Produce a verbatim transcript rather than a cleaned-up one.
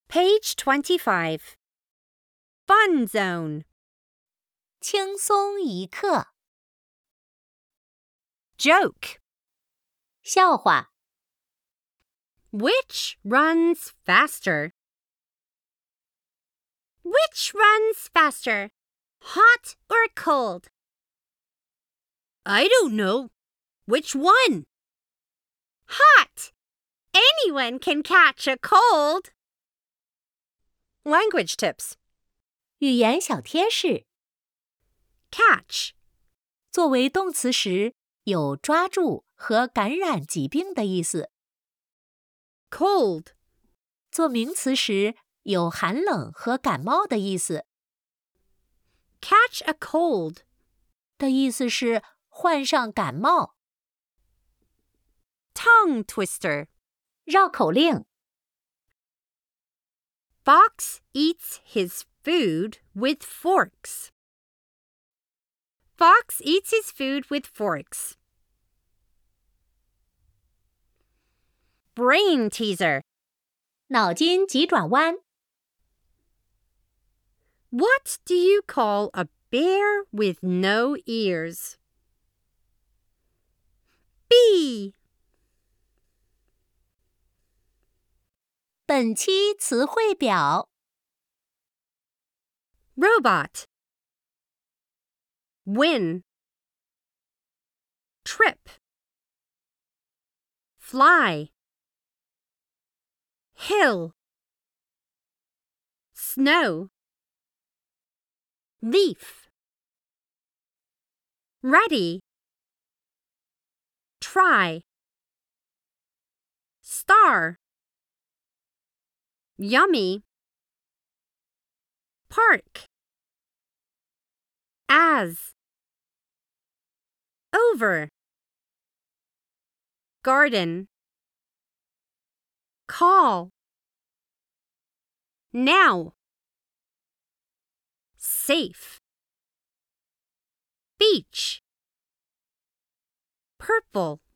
Page twenty-five. Fun zone. 轻松一刻 Joke. 笑话 Which runs faster? Which runs faster? Hot or cold? I don't know. Which one? Hot. Anyone can catch a cold. Language tips. 语言小贴士 Catch. 作为动词时有抓住和感染疾病的意思 Cold. 做名词时有寒冷和感冒的意思 Catch a cold. 的意思是患上感冒 Tongue twister. 绕口令 Fox eats his food with forks. Fox eats his food with forks. Brain teaser. 脑筋急转弯 What do you call a bear with no ears? Bee. 本期词汇表 Robot. Win. Trip. Fly. Hill. Snow. Leaf. Ready. Try. Star. Yummy. Park. As. Over. Garden. Call. Now. Safe. Beach. Purple.